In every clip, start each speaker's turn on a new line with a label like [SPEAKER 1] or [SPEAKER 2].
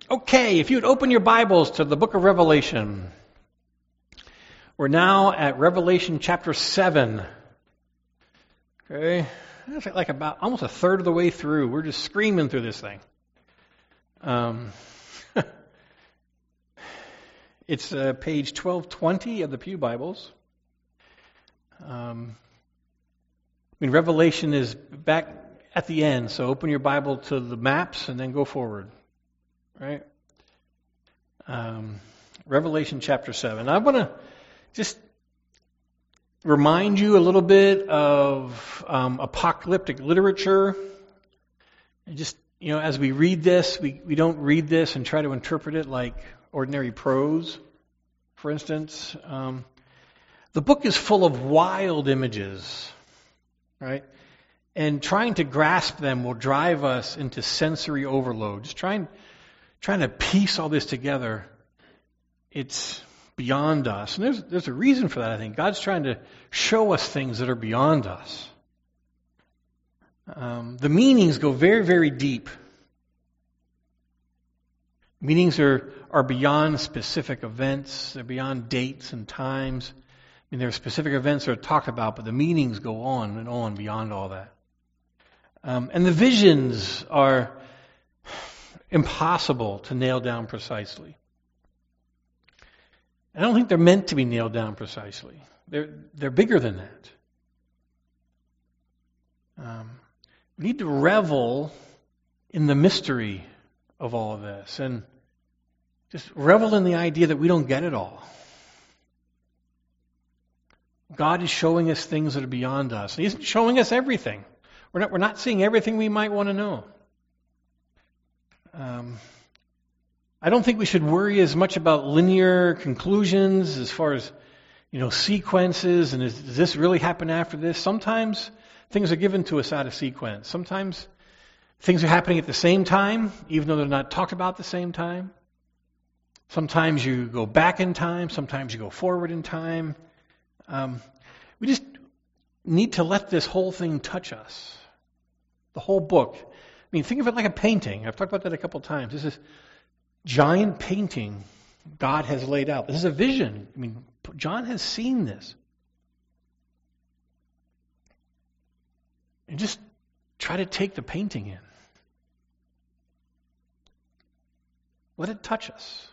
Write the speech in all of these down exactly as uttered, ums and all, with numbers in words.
[SPEAKER 1] Okay, if you'd open your Bibles to the book of Revelation. We're now at Revelation chapter seven. Okay, that's like about almost a third of the way through. We're just screaming through this thing. Um, it's uh, page twelve twenty of the Pew Bibles. Um, I mean, Revelation is back at the end, so open your Bible to the maps and then go forward. Right? Um, Revelation chapter seven. I want to just remind you a little bit of um, apocalyptic literature. And just, you know, as we read this, we, we don't read this and try to interpret it like ordinary prose, for instance. Um, the book is full of wild images, right? And trying to grasp them will drive us into sensory overload. Just trying Trying to piece all this together, it's beyond us. And there's there's a reason for that, I think. God's trying to show us things that are beyond us. Um, the meanings go very, very deep. Meanings are, are beyond specific events. They're beyond dates and times. I mean, there are specific events that are talked about, but the meanings go on and on beyond all that. Um, and the visions are impossible to nail down precisely. I don't think they're meant to be nailed down precisely. They're they're bigger than that. Um, we need to revel in the mystery of all of this and just revel in the idea that we don't get it all. God is showing us things that are beyond us. He isn't showing us everything. We're not we're not seeing everything we might want to know. Um, I don't think we should worry as much about linear conclusions as far as, you know, sequences and is, does this really happen after this? Sometimes things are given to us out of sequence. Sometimes things are happening at the same time, even though they're not talked about at the same time. Sometimes you go back in time. Sometimes you go forward in time. Um, we just need to let this whole thing touch us. The whole book. I mean, think of it like a painting. I've talked about that a couple of times. This is giant painting God has laid out. This is a vision. I mean, John has seen this. And just try to take the painting in. Let it touch us.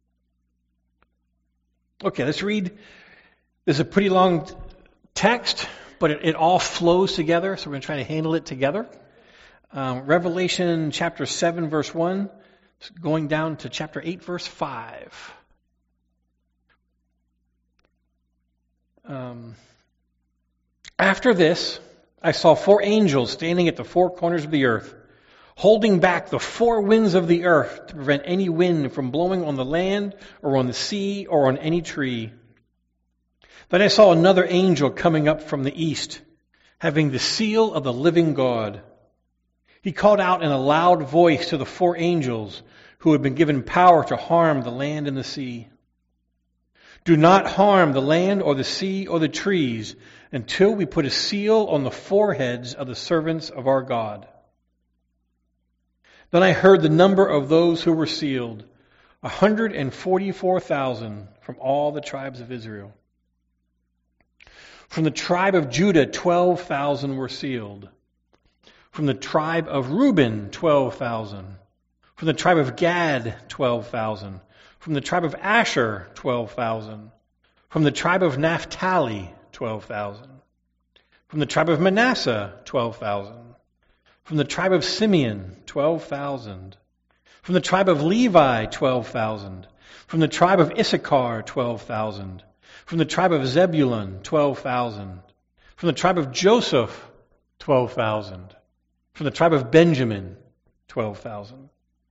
[SPEAKER 1] Okay, let's read. There's a pretty long text, but it, it all flows together, so we're going to try to handle it together. Um, Revelation chapter seven, verse one, going down to chapter eight, verse five. Um, After this, I saw four angels standing at the four corners of the earth, holding back the four winds of the earth to prevent any wind from blowing on the land or on the sea or on any tree. Then I saw another angel coming up from the east, having the seal of the living God. He called out in a loud voice to the four angels who had been given power to harm the land and the sea. Do not harm the land or the sea or the trees until we put a seal on the foreheads of the servants of our God. Then I heard the number of those who were sealed, one hundred forty-four thousand from all the tribes of Israel. From the tribe of Judah, twelve thousand were sealed. From the tribe of Reuben, twelve thousand. From the tribe of Gad, twelve thousand. From the tribe of Asher, twelve thousand. From the tribe of Naphtali, twelve thousand. From the tribe of Manasseh, twelve thousand. From the tribe of Simeon, twelve thousand. From the tribe of Levi, twelve thousand. From the tribe of Issachar, twelve thousand. From the tribe of Zebulun, twelve thousand. From the tribe of Joseph, twelve thousand. From the tribe of Benjamin, twelve thousand.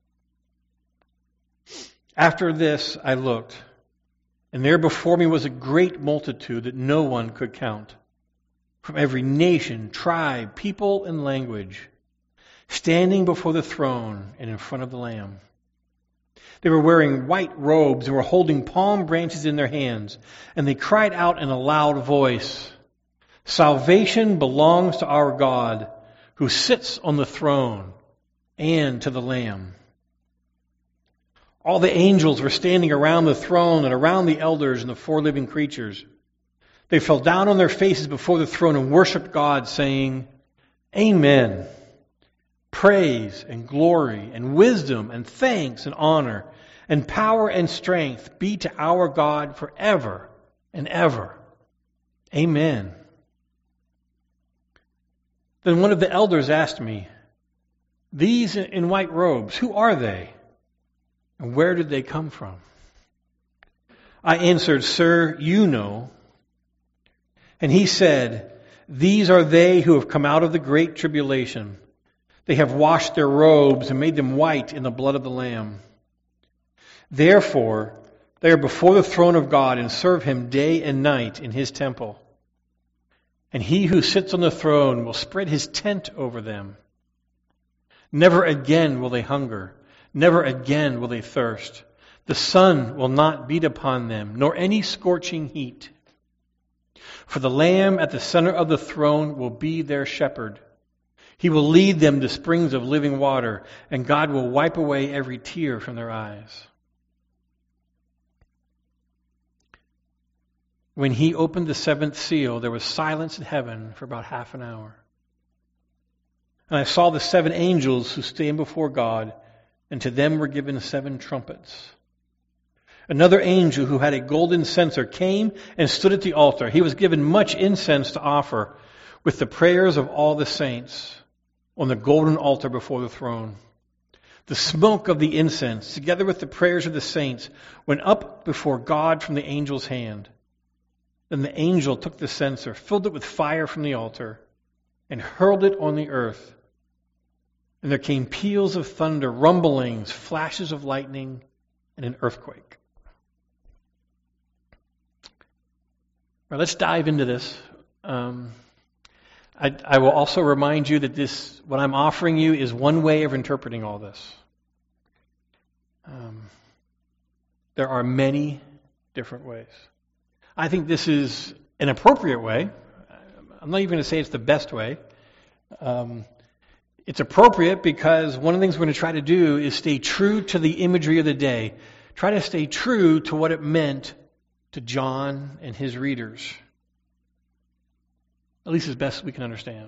[SPEAKER 1] After this I looked, and there before me was a great multitude that no one could count, from every nation, tribe, people, and language, standing before the throne and in front of the Lamb. They were wearing white robes and were holding palm branches in their hands, and they cried out in a loud voice, "Salvation belongs to our God, who sits on the throne, and to the Lamb." All the angels were standing around the throne and around the elders and the four living creatures. They fell down on their faces before the throne and worshiped God, saying, Amen. Praise and glory and wisdom and thanks and honor and power and strength be to our God forever and ever. Amen. Then one of the elders asked me, These in white robes, who are they? And where did they come from? I answered, Sir, you know. And he said, These are they who have come out of the great tribulation. They have washed their robes and made them white in the blood of the Lamb. Therefore, they are before the throne of God and serve Him day and night in His temple. And He who sits on the throne will spread His tent over them. Never again will they hunger. Never again will they thirst. The sun will not beat upon them, nor any scorching heat. For the Lamb at the center of the throne will be their shepherd. He will lead them to springs of living water, and God will wipe away every tear from their eyes. When He opened the seventh seal, there was silence in heaven for about half an hour. And I saw the seven angels who stand before God, and to them were given seven trumpets. Another angel who had a golden censer came and stood at the altar. He was given much incense to offer with the prayers of all the saints on the golden altar before the throne. The smoke of the incense, together with the prayers of the saints, went up before God from the angel's hand. Then the angel took the censer, filled it with fire from the altar, and hurled it on the earth. And there came peals of thunder, rumblings, flashes of lightning, and an earthquake. All right, let's dive into this. Um, I, I will also remind you that this, what I'm offering you, is one way of interpreting all this. Um, there are many different ways. I think this is an appropriate way. I'm not even going to say it's the best way. Um, it's appropriate because one of the things we're going to try to do is stay true to the imagery of the day. Try to stay true to what it meant to John and his readers. At least as best as we can understand.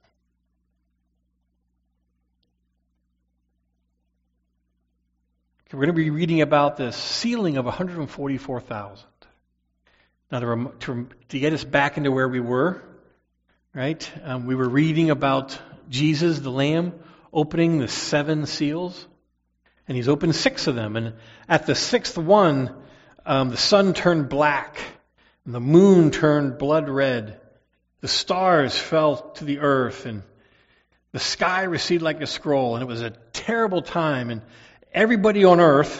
[SPEAKER 1] Okay, we're going to be reading about the sealing of one hundred forty-four thousand. Now, to, to, to get us back into where we were, right? Um, we were reading about Jesus, the Lamb, opening the seven seals. And He's opened six of them. And at the sixth one, um, the sun turned black. And the moon turned blood red. The stars fell to the earth. And the sky receded like a scroll. And it was a terrible time. And everybody on earth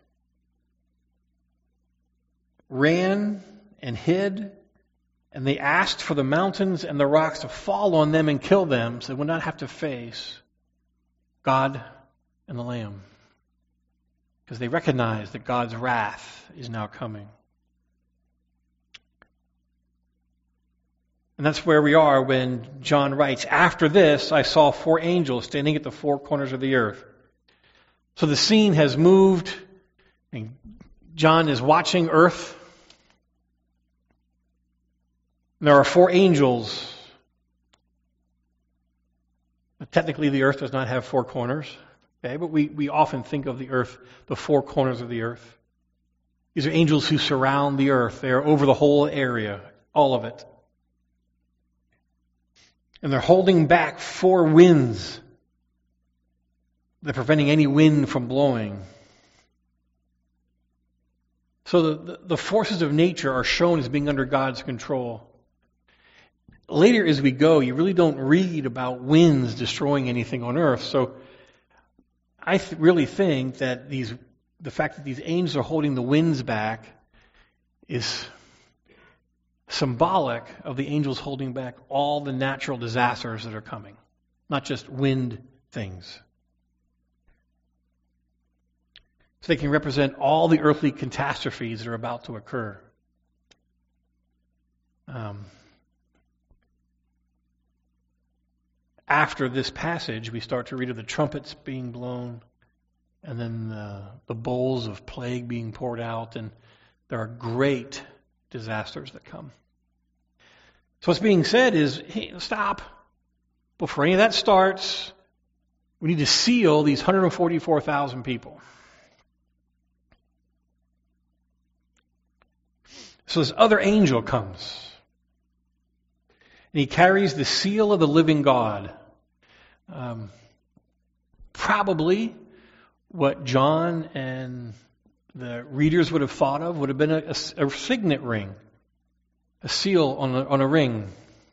[SPEAKER 1] ran and hid, and they asked for the mountains and the rocks to fall on them and kill them so they would not have to face God and the Lamb. Because they recognized that God's wrath is now coming. And that's where we are when John writes, After this I saw four angels standing at the four corners of the earth. So the scene has moved, and John is watching earth. There are four angels. Technically, the earth does not have four corners. Okay, but we, we often think of the earth, the four corners of the earth. These are angels who surround the earth. They are over the whole area, all of it. And they're holding back four winds. They're preventing any wind from blowing. So the, the forces of nature are shown as being under God's control. Later as we go, you really don't read about winds destroying anything on earth. So I th- really think that these, the fact that these angels are holding the winds back is symbolic of the angels holding back all the natural disasters that are coming, not just wind things. So they can represent all the earthly catastrophes that are about to occur. Um, After this passage, we start to read of the trumpets being blown, and then the, the bowls of plague being poured out, and there are great disasters that come. So what's being said is, hey, stop. Before any of that starts, we need to seal these one hundred forty-four thousand people. So this other angel comes, and he carries the seal of the living God. Um, probably what John and the readers would have thought of would have been a, a, a signet ring, a seal on a, on a ring.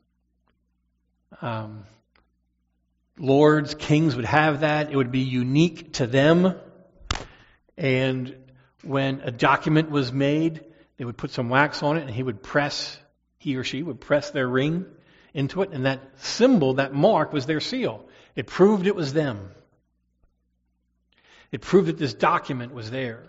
[SPEAKER 1] Um, lords, kings would have that. It would be unique to them. And when a document was made, they would put some wax on it, and he would press, he or she would press their ring into it, and that symbol, that mark, was their seal. It proved it was them. It proved that this document was theirs.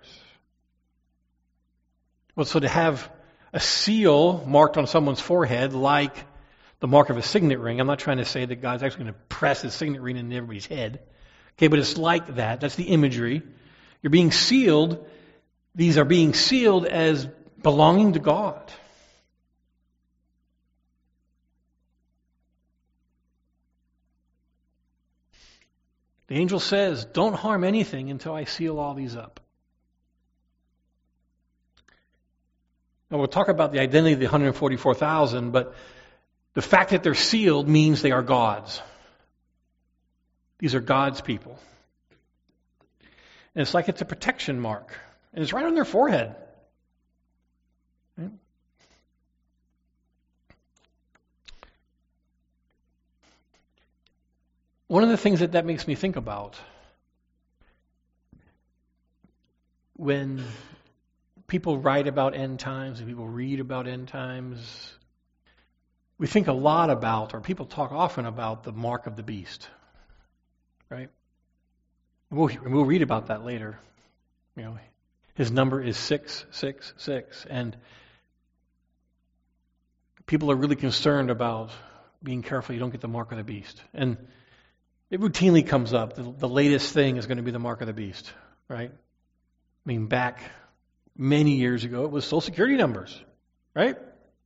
[SPEAKER 1] Well, so to have a seal marked on someone's forehead like the mark of a signet ring, I'm not trying to say that God's actually going to press his signet ring into everybody's head. Okay, but it's like that. That's the imagery. You're being sealed. These are being sealed as belonging to God. The angel says, don't harm anything until I seal all these up. Now we'll talk about the identity of the one hundred forty-four thousand, but the fact that they're sealed means they are God's. These are God's people. And it's like it's a protection mark. And it's right on their forehead. Right? One of the things that that makes me think about, when people write about end times and people read about end times, we think a lot about, or people talk often about, the mark of the beast. Right? We'll, we'll read about that later. You know, his number is six six six, and people are really concerned about being careful you don't get the mark of the beast. And it routinely comes up. The, the latest thing is going to be the mark of the beast, right? I mean, back many years ago, it was Social Security numbers, right?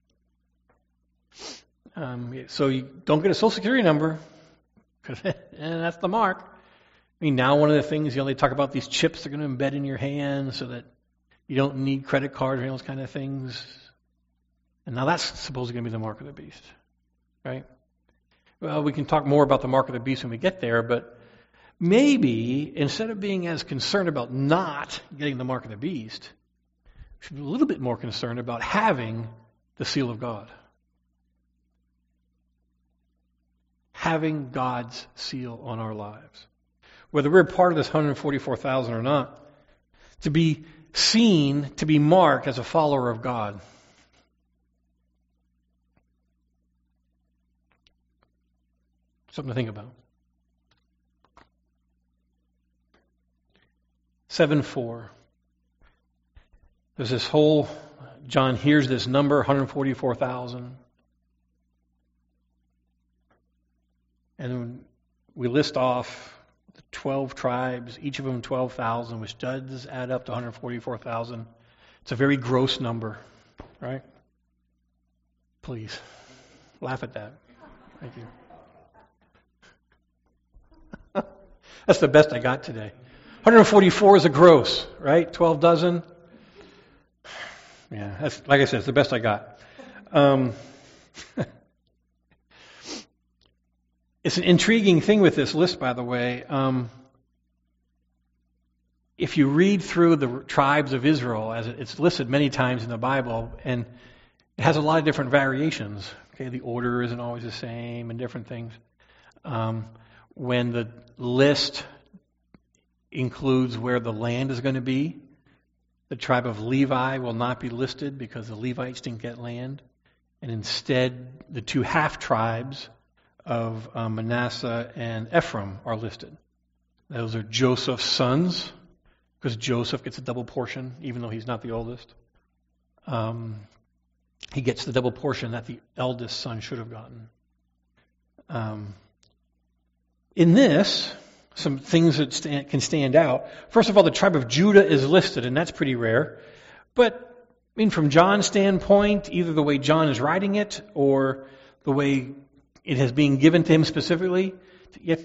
[SPEAKER 1] Um, so you don't get a Social Security number, and that's the mark. I mean, now one of the things, you know, they talk about these chips they're going to embed in your hand so that you don't need credit cards or those kind of things. And now that's supposedly going to be the mark of the beast, right? Well, we can talk more about the mark of the beast when we get there, but maybe instead of being as concerned about not getting the mark of the beast, we should be a little bit more concerned about having the seal of God. Having God's seal on our lives. Whether we're part of this one hundred forty-four thousand or not, to be seen, to be marked as a follower of God. Something to think about. seven four. There's this whole, John hears this number, one hundred forty-four thousand. And we list off the twelve tribes, each of them twelve thousand, which does add up to one hundred forty-four thousand. It's a very gross number, right? Please, laugh at that. Thank you. That's the best I got today. one hundred forty-four is a gross, right? twelve dozen. Yeah, that's, like I said, it's the best I got. Um, it's an intriguing thing with this list, by the way. Um, if you read through the tribes of Israel, as it's listed many times in the Bible, and it has a lot of different variations. Okay, the order isn't always the same, and different things. Um, when the list includes where the land is going to be, the tribe of Levi will not be listed because the Levites didn't get land. And instead, the two half-tribes of um, Manasseh and Ephraim are listed. Those are Joseph's sons, because Joseph gets a double portion, even though he's not the oldest. Um, he gets the double portion that the eldest son should have gotten. Um, in this, some things that stand, can stand out. First of all, the tribe of Judah is listed, and that's pretty rare. But, I mean, from John's standpoint, either the way John is writing it or the way it has been given to him specifically, yet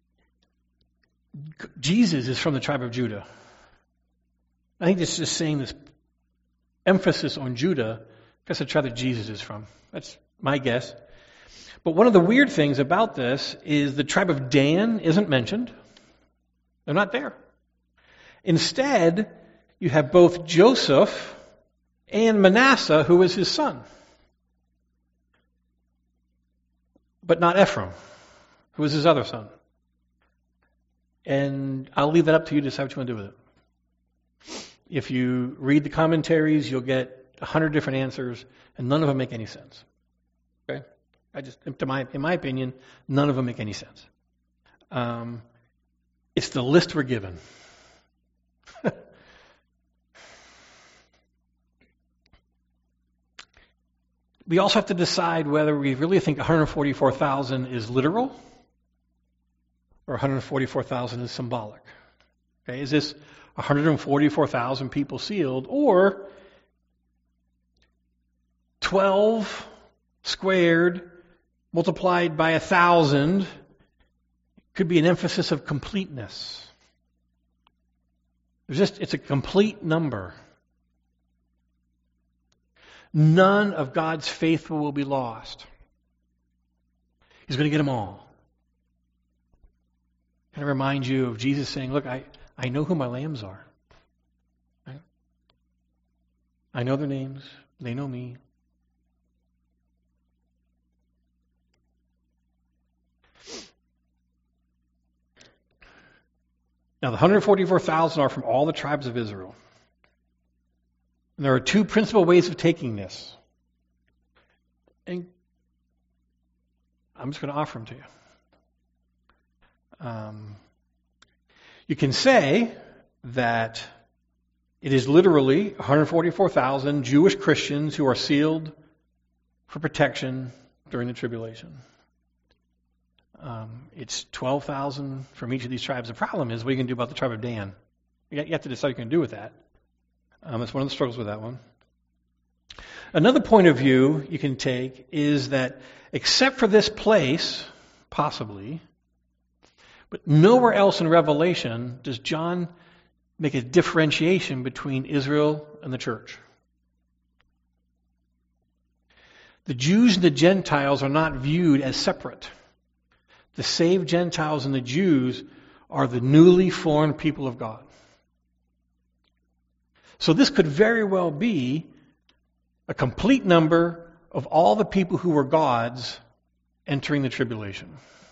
[SPEAKER 1] Jesus is from the tribe of Judah. I think it's just saying this emphasis on Judah because the tribe that Jesus is from. That's my guess. But one of the weird things about this is the tribe of Dan isn't mentioned. They're not there. Instead, you have both Joseph and Manasseh, who is his son. But not Ephraim, who is his other son. And I'll leave that up to you to decide what you want to do with it. If you read the commentaries, you'll get a hundred different answers, and none of them make any sense. Okay? I just, to my, in my opinion, none of them make any sense. Um, it's the list we're given. We also have to decide whether we really think one hundred forty-four thousand is literal or one hundred forty-four thousand is symbolic. Okay, is this one hundred forty-four thousand people sealed, or twelve squared multiplied by a thousand could be an emphasis of completeness. There's just, it's a complete number. None of God's faithful will be lost. He's going to get them all. Kind of remind you of Jesus saying, look, I, I know who my lambs are. Right? I know their names. They know me. Now, the one hundred forty-four thousand are from all the tribes of Israel. And there are two principal ways of taking this. And I'm just going to offer them to you. Um, you can say that it is literally one hundred forty-four thousand Jewish Christians who are sealed for protection during the tribulation. Um, it's twelve thousand from each of these tribes. The problem is, what are you going to do about the tribe of Dan? You have to decide what you're going to do with that. Um, that's one of the struggles with that one. Another point of view you can take is that except for this place, possibly, but nowhere else in Revelation does John make a differentiation between Israel and the church. The Jews and the Gentiles are not viewed as separate. The saved Gentiles and the Jews are the newly formed people of God. So this could very well be a complete number of all the people who were God's entering the tribulation.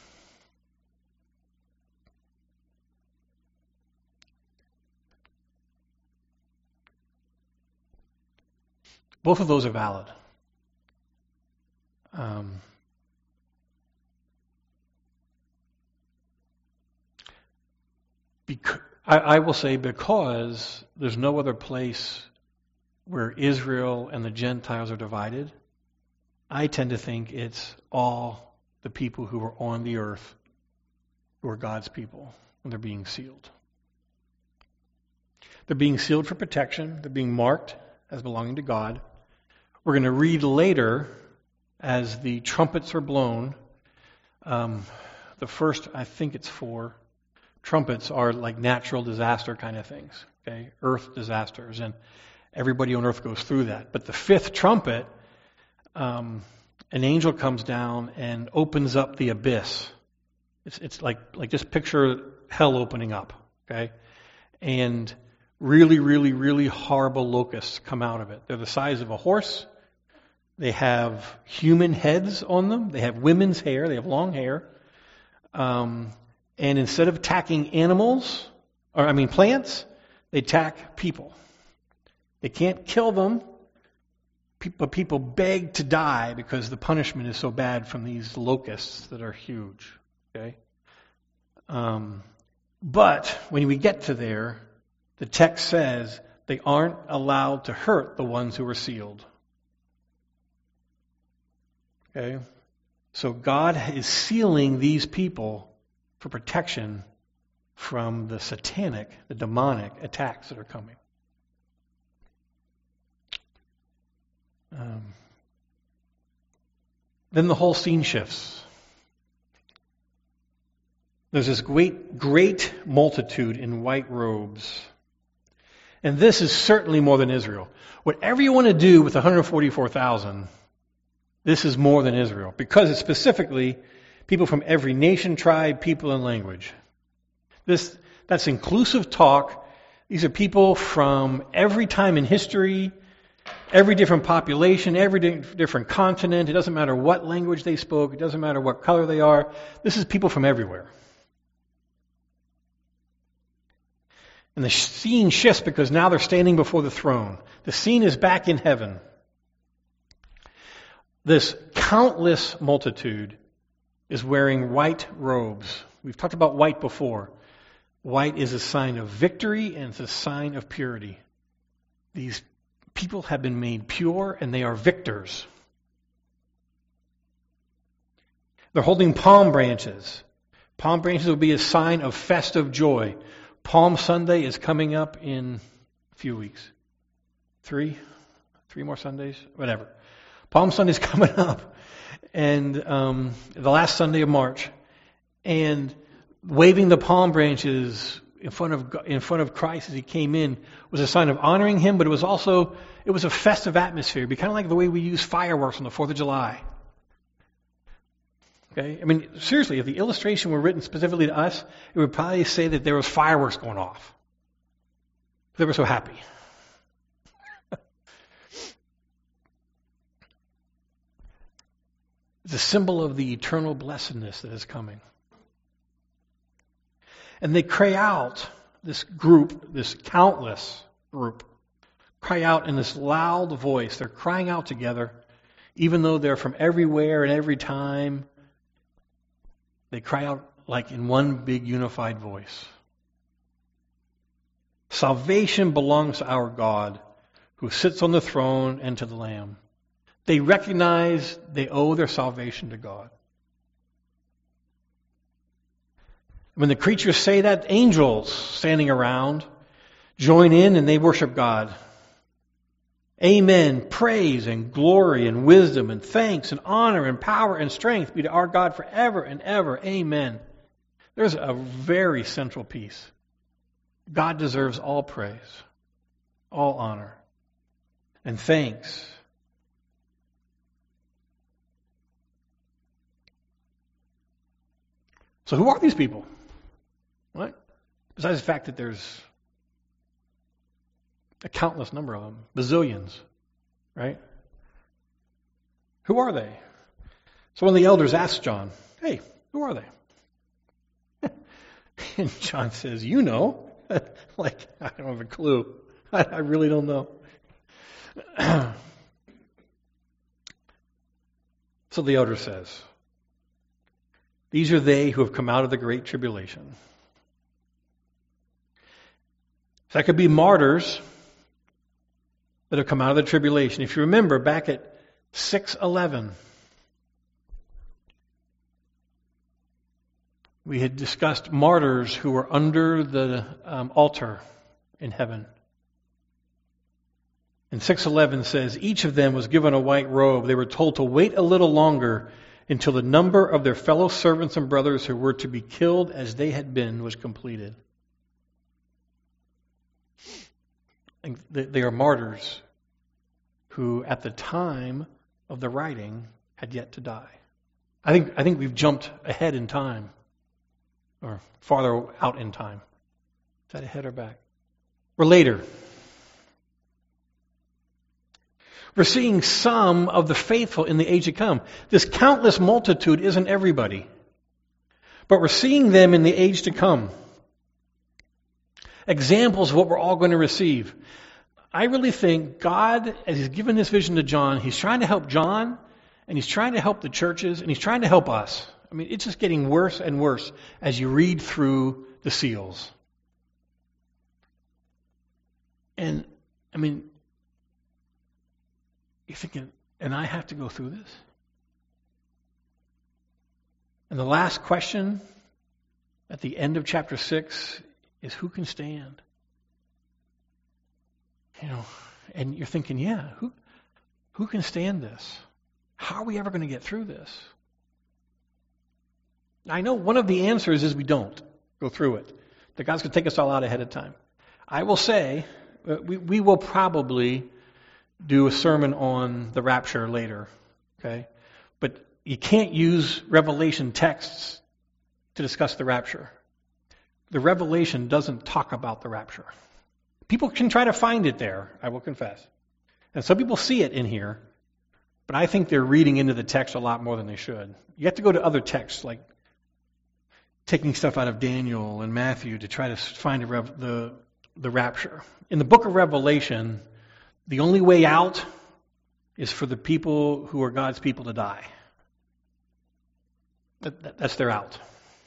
[SPEAKER 1] Both of those are valid. Um, because, I, I will say because there's no other place where Israel and the Gentiles are divided, I tend to think it's all the people who are on the earth who are God's people when they're being sealed. They're being sealed for protection. They're being marked as belonging to God. We're going to read later as the trumpets are blown. Um, the first, I think it's four, trumpets are like natural disaster kind of things, okay? Earth disasters, and everybody on earth goes through that. But the fifth trumpet, um, an angel comes down and opens up the abyss. It's it's like like just picture hell opening up, okay? And really, really, really horrible locusts come out of it. They're the size of a horse. They have human heads on them. They have women's hair. They have long hair. Um, and instead of attacking animals, or I mean plants, they attack people. They can't kill them, but people beg to die because the punishment is so bad from these locusts that are huge. Okay, um, but when we get to there, the text says they aren't allowed to hurt the ones who are sealed. Okay, so God is sealing these people for protection from the satanic, the demonic attacks that are coming. Um, then the whole scene shifts. There's this great, great multitude in white robes. And this is certainly more than Israel. Whatever you want to do with one hundred forty-four thousand, this is more than Israel. Because it's specifically people from every nation, tribe, people, and language. This, that's inclusive talk. These are people from every time in history, every different population, every di- different continent. It doesn't matter what language they spoke. It doesn't matter what color they are. This is people from everywhere. And the scene shifts because now they're standing before the throne. The scene is back in heaven. This countless multitude is wearing white robes. We've talked about white before. White is a sign of victory and it's a sign of purity. These people have been made pure and they are victors. They're holding palm branches. Palm branches will be a sign of festive joy. Palm Sunday is coming up in a few weeks. Three? Three more Sundays? Whatever. Palm Sunday is coming up. And um, the last Sunday of March. And waving the palm branches in front of in front of Christ as he came in was a sign of honoring him, but it was also, it was a festive atmosphere. It'd be kind of like the way we use fireworks on the fourth of July. Okay? I mean, seriously, if the illustration were written specifically to us, it would probably say that there was fireworks going off. They were so happy. It's a symbol of the eternal blessedness that is coming. And they cry out, this group, this countless group, cry out in this loud voice. They're crying out together, even though they're from everywhere and every time. They cry out like in one big unified voice. Salvation belongs to our God, who sits on the throne, and to the Lamb. They recognize they owe their salvation to God. When the creatures say that, angels standing around join in and they worship God. Amen. Praise and glory and wisdom and thanks and honor and power and strength be to our God forever and ever. Amen. There's a very central piece. God deserves all praise, all honor, and thanks. So who are these people? What? Besides the fact that there's a countless number of them, bazillions, right? Who are they? So one of the elders asked John, hey, who are they? And John says, you know. Like, I don't have a clue. I, I really don't know. So the elder says, these are they who have come out of the great tribulation. So that could be martyrs that have come out of the tribulation. If you remember back at six eleven, we had discussed martyrs who were under the um, altar in heaven. And six eleven says, each of them was given a white robe. They were told to wait a little longer until the number of their fellow servants and brothers who were to be killed as they had been was completed. And they are martyrs who, at the time of the writing, had yet to die. I think I think we've jumped ahead in time, or farther out in time. Is that ahead or back? Or later. We're seeing some of the faithful in the age to come. This countless multitude isn't everybody, but we're seeing them in the age to come. Examples of what we're all going to receive. I really think God, as He's given this vision to John, He's trying to help John, and He's trying to help the churches, and He's trying to help us. I mean, it's just getting worse and worse as you read through the seals. And, I mean, you're thinking, and I have to go through this? And the last question at the end of chapter six is who can stand? You know, and you're thinking, yeah, who who can stand this? How are we ever going to get through this? I know one of the answers is we don't go through it. That God's going to take us all out ahead of time. I will say, uh, we, we will probably do a sermon on the rapture later, okay? But you can't use Revelation texts to discuss the rapture. The Revelation doesn't talk about the rapture. People can try to find it there, I will confess. And some people see it in here, but I think they're reading into the text a lot more than they should. You have to go to other texts, like taking stuff out of Daniel and Matthew to try to find a rev- the, the rapture. In the book of Revelation, the only way out is for the people who are God's people to die. That, that, that's their out.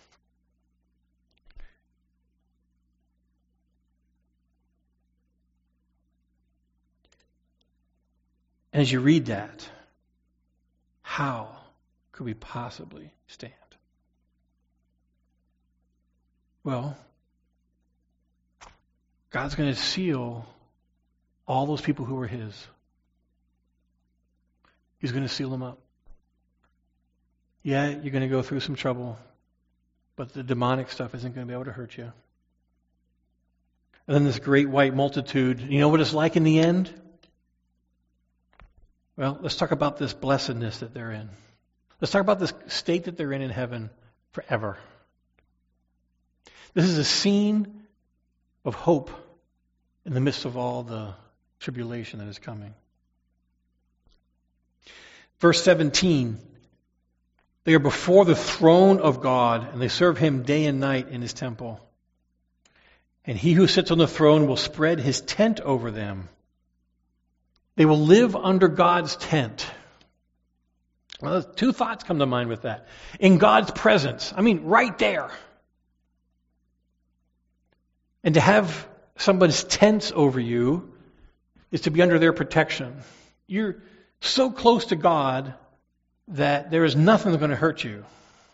[SPEAKER 1] And as you read that, how could we possibly stand? Well, God's going to seal all those people who were His. He's going to seal them up. Yeah, you're going to go through some trouble, but the demonic stuff isn't going to be able to hurt you. And then this great white multitude, you know what it's like in the end? Well, let's talk about this blessedness that they're in. Let's talk about this state that they're in in heaven forever. This is a scene of hope in the midst of all the tribulation that is coming. Verse seventeen, they are before the throne of God, and they serve Him day and night in His temple. And He who sits on the throne will spread His tent over them. They will live under God's tent. Well, two thoughts come to mind with that. In God's presence. I mean, right there. And to have somebody's tents over you is to be under their protection. You're so close to God that there is nothing that's going to hurt you.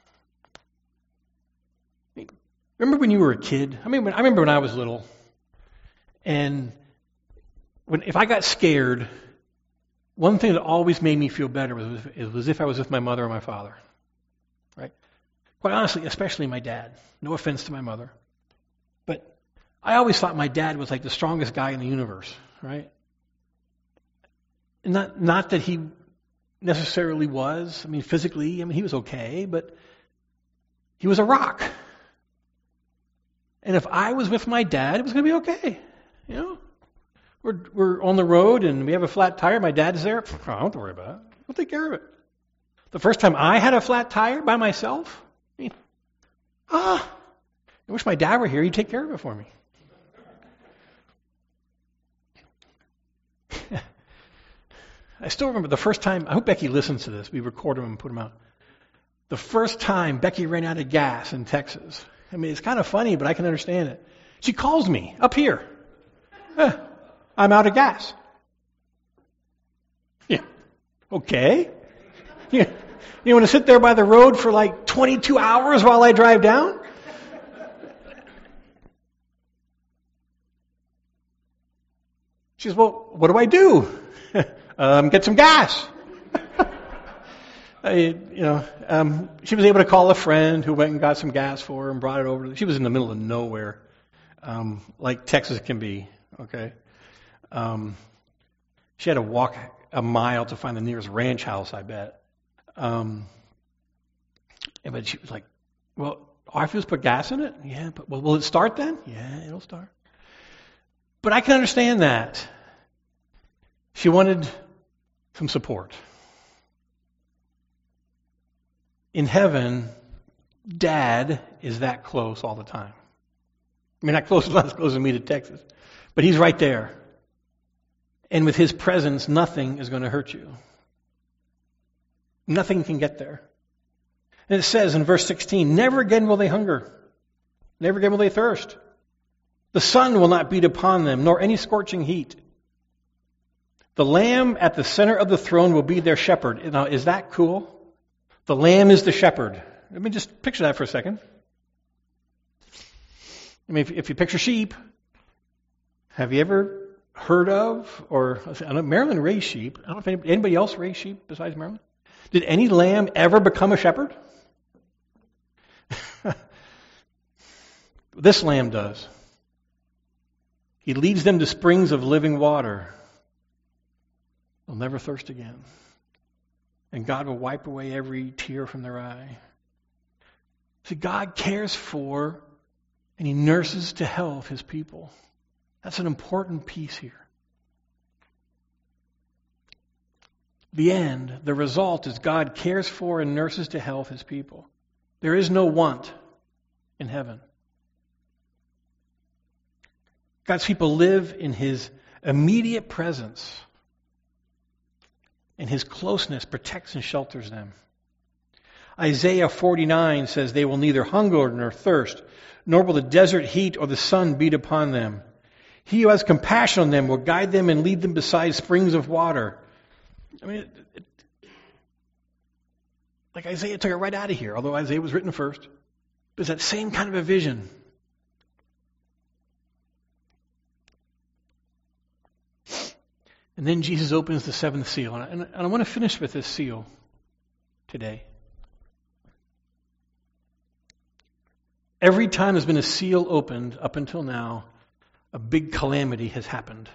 [SPEAKER 1] Remember when you were a kid? I mean, I remember when I was little. And When, if I got scared, one thing that always made me feel better was, was as if I was with my mother or my father. Right? Quite honestly, especially my dad. No offense to my mother. But I always thought my dad was like the strongest guy in the universe. Right? And not, not that he necessarily was. I mean, physically, I mean, he was okay, but he was a rock. And if I was with my dad, it was going to be okay. You know? We're, we're on the road and we have a flat tire. My dad's there. Oh, I don't have to worry about it. We'll take care of it. The first time I had a flat tire by myself, I mean, ah, I wish my dad were here. He'd take care of it for me. I still remember the first time, I hope Becky listens to this. We record them and put them out. The first time Becky ran out of gas in Texas. I mean, it's kind of funny, but I can understand it. She calls me up here. Eh, I'm out of gas. Yeah. Okay. Yeah. You want to sit there by the road for like twenty-two hours while I drive down? She says, well, what do I do? um, get some gas. I, you know, um, she was able to call a friend who went and got some gas for her and brought it over. She was in the middle of nowhere, um, like Texas can be, okay? Um, she had to walk a mile to find the nearest ranch house, I bet. Um, and but she was like, well, our fuse put gas in it? Yeah, but well, will it start then? Yeah, it'll start. But I can understand that. She wanted some support. In heaven, Dad is that close all the time. I mean, not close, not as close as me to Texas, but He's right there. And with His presence, nothing is going to hurt you. Nothing can get there. And it says in verse sixteen, never again will they hunger. Never again will they thirst. The sun will not beat upon them, nor any scorching heat. The Lamb at the center of the throne will be their shepherd. Now, is that cool? The Lamb is the shepherd. Let me just picture that for a second. I mean, if, if you picture sheep, have you ever heard of, or I know Marilyn raised sheep. I don't know if anybody, anybody else raised sheep besides Marilyn. Did any lamb ever become a shepherd? This lamb does. He leads them to springs of living water. They'll never thirst again. And God will wipe away every tear from their eye. See, God cares for and He nurses to health His people. That's an important piece here. The end, the result is God cares for and nurses to health His people. There is no want in heaven. God's people live in His immediate presence, and His closeness protects and shelters them. Isaiah forty-nine says, "They will neither hunger nor thirst, nor will the desert heat or the sun beat upon them. He who has compassion on them will guide them and lead them beside springs of water." I mean, it, it, like Isaiah took it right out of here, although Isaiah was written first. But it's that same kind of a vision. And then Jesus opens the seventh seal. And I, and I want to finish with this seal today. Every time there's been a seal opened up until now, a big calamity has happened.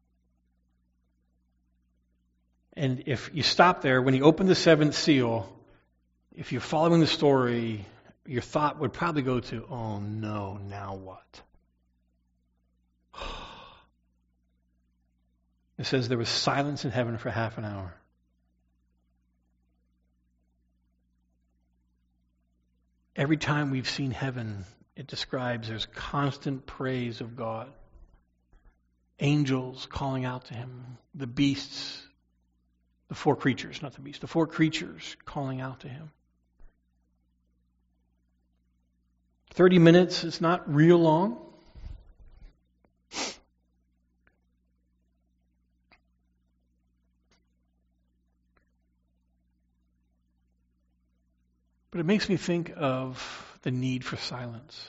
[SPEAKER 1] And if you stop there, when He opened the seventh seal, if you're following the story, your thought would probably go to, oh no, now what? It says there was silence in heaven for half an hour. Every time we've seen heaven, it describes there's constant praise of God. Angels calling out to Him. The beasts, the four creatures, not the beasts, the four creatures calling out to Him. Thirty minutes is not real long. But it makes me think of the need for silence.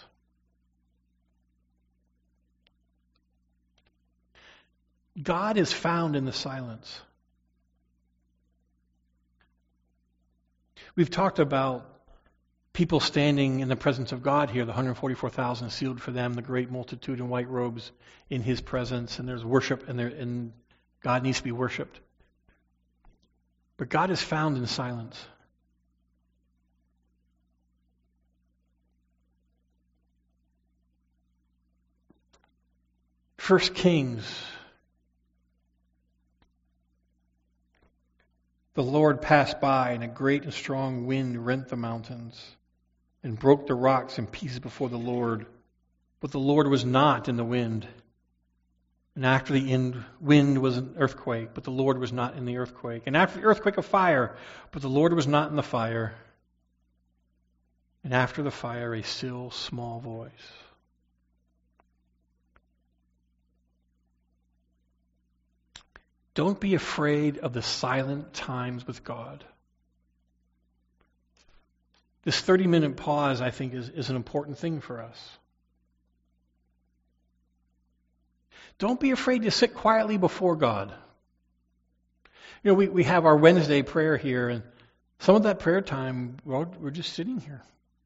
[SPEAKER 1] God is found in the silence. We've talked about people standing in the presence of God here, the one hundred forty-four thousand sealed for them, the great multitude in white robes in His presence, and there's worship, and, there, and God needs to be worshipped. But God is found in silence. First Kings. The Lord passed by, and a great and strong wind rent the mountains and broke the rocks in pieces before the Lord. But the Lord was not in the wind. And after the wind was an earthquake, but the Lord was not in the earthquake. And after the earthquake, a fire, but the Lord was not in the fire. And after the fire, a still small voice. Don't be afraid of the silent times with God. This thirty-minute pause, I think, is, is an important thing for us. Don't be afraid to sit quietly before God. You know, we, we have our Wednesday prayer here, and some of that prayer time, well, we're just sitting here.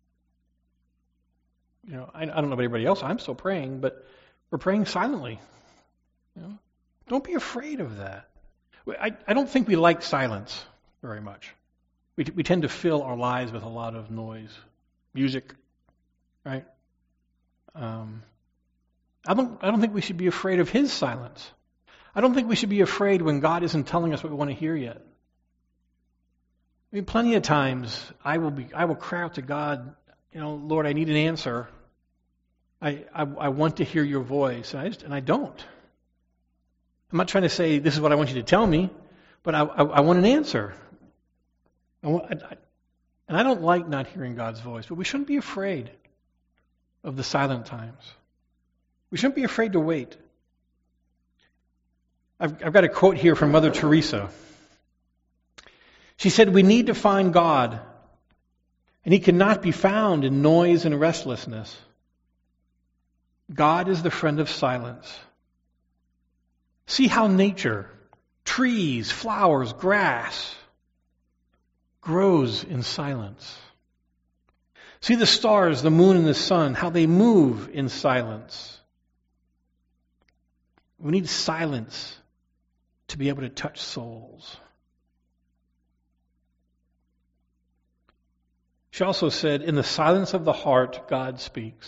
[SPEAKER 1] You know, I, I don't know about anybody else. I'm still praying, but we're praying silently. You know? Don't be afraid of that. I, I don't think we like silence very much. We, we tend to fill our lives with a lot of noise, music, right? Um, I don't. I don't think we should be afraid of His silence. I don't think we should be afraid when God isn't telling us what we want to hear yet. I mean, plenty of times I will be. I will cry out to God, you know, Lord, I need an answer. I I, I want to hear Your voice, and I just, and I don't. I'm not trying to say this is what I want you to tell me, but I, I, I want an answer. I want, I, and I don't like not hearing God's voice, but we shouldn't be afraid of the silent times. We shouldn't be afraid to wait. I've, I've got a quote here from Mother Teresa. She said, "We need to find God, and He cannot be found in noise and restlessness. God is the friend of silence. See how nature, trees, flowers, grass, grows in silence. See the stars, the moon, and the sun, how they move in silence. We need silence to be able to touch souls. She also said, in the silence of the heart, God speaks.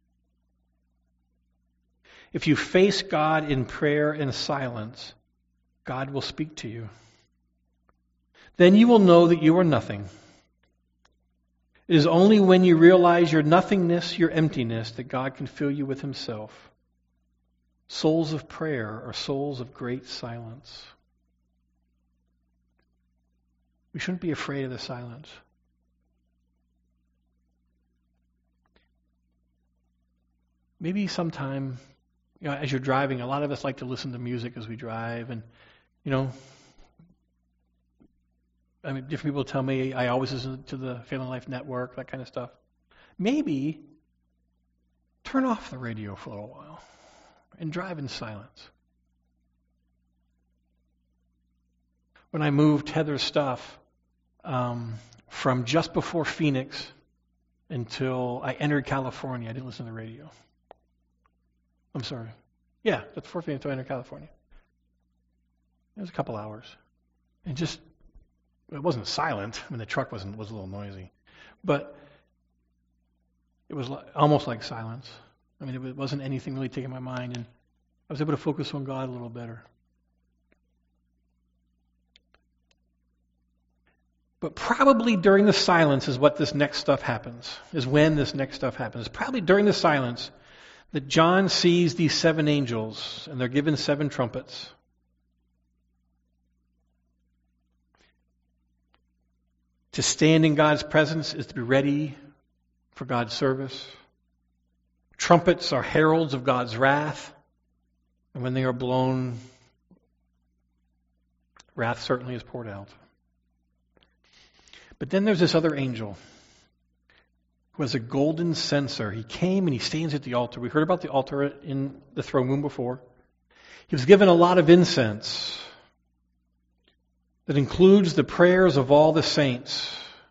[SPEAKER 1] If you face God in prayer and silence, God will speak to you. Then you will know that you are nothing. It is only when you realize your nothingness, your emptiness, that God can fill you with Himself. Souls of prayer are souls of great silence. We shouldn't be afraid of the silence. Maybe sometime, you know, as you're driving, a lot of us like to listen to music as we drive, and, you know, I mean, different people tell me I always listen to the Failing Life Network, that kind of stuff. Maybe turn off the radio for a little while and drive in silence. When I moved Heather's stuff um, from just before Phoenix until I entered California, I didn't listen to the radio. I'm sorry. Yeah, that's before Phoenix until I entered California. It was a couple hours. And just, it wasn't silent. I mean, the truck wasn't was a little noisy. But it was like, almost like silence. I mean, it wasn't anything really taking my mind, and I was able to focus on God a little better. But probably during the silence is what this next stuff happens, is when this next stuff happens. Probably during the silence that John sees these seven angels, and they're given seven trumpets. To stand in God's presence is to be ready for God's service. Trumpets are heralds of God's wrath, and when they are blown, wrath certainly is poured out. But then there's this other angel who has a golden censer. He came and he stands at the altar. We heard about the altar in the throne room before. He was given a lot of incense that includes the prayers of all the saints.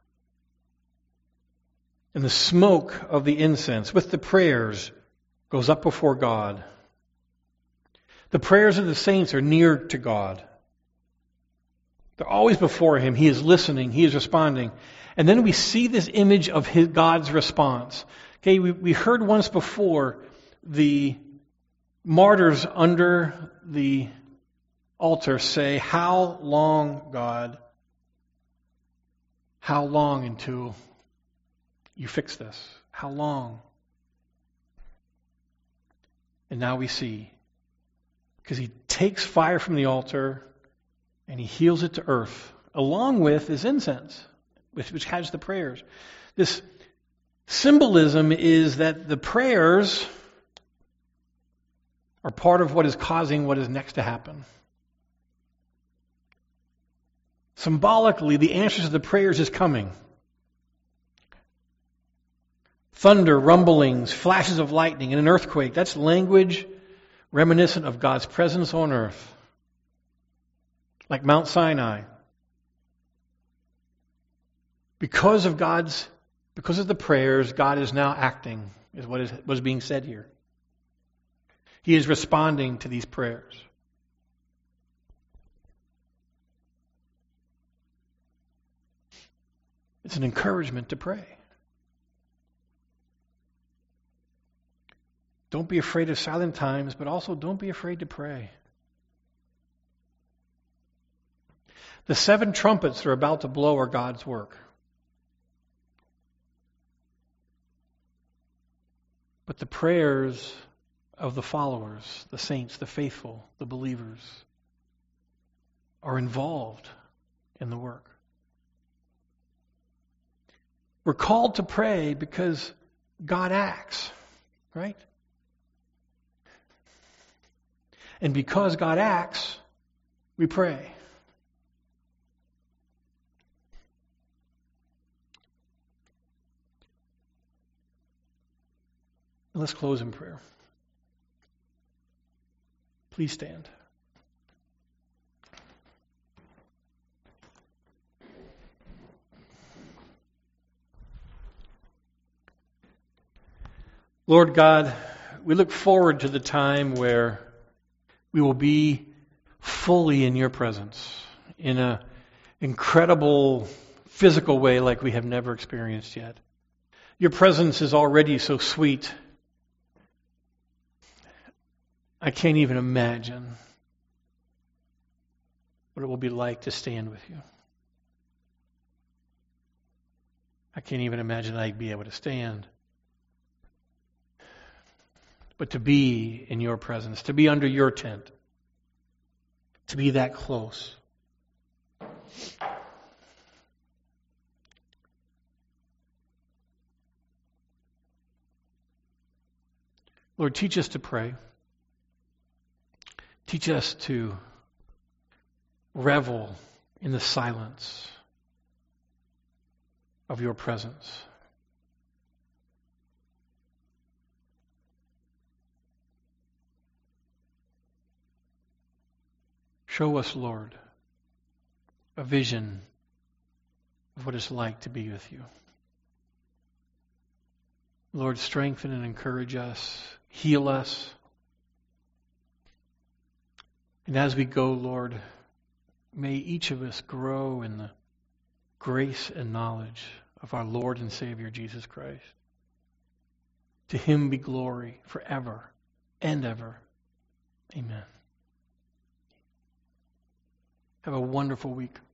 [SPEAKER 1] And the smoke of the incense with the prayers goes up before God. The prayers of the saints are near to God. They're always before Him. He is listening. He is responding. And then we see this image of his, God's response. Okay, we, we heard once before the martyrs under the altar say, "How long, God? How long until you fix this? How long?" And now we see, because He takes fire from the altar and He heals it to earth, along with His incense, which, which has the prayers. This symbolism is that the prayers are part of what is causing what is next to happen. Symbolically, the answers to the prayers is coming. Thunder, rumblings, flashes of lightning, and an earthquake. That's language reminiscent of God's presence on earth. Like Mount Sinai. Because of God's, because of the prayers, God is now acting, is what is was being said here. He is responding to these prayers. It's an encouragement to pray. Don't be afraid of silent times, but also don't be afraid to pray. The seven trumpets that are about to blow are God's work. But the prayers of the followers, the saints, the faithful, the believers, are involved in the work. We're called to pray because God acts, right? And because God acts, we pray. Let's close in prayer. Please stand. Lord God, we look forward to the time where we will be fully in your presence in an incredible physical way like we have never experienced yet. Your presence is already so sweet. I can't even imagine what it will be like to stand with you. I can't even imagine I'd be able to stand. But to be in your presence, to be under your tent, to be that close. Lord, teach us to pray. Teach us to revel in the silence of your presence. Show us, Lord, a vision of what it's like to be with you. Lord, strengthen and encourage us. Heal us. And as we go, Lord, may each of us grow in the grace and knowledge of our Lord and Savior, Jesus Christ. To him be glory forever and ever. Amen. Have a wonderful week.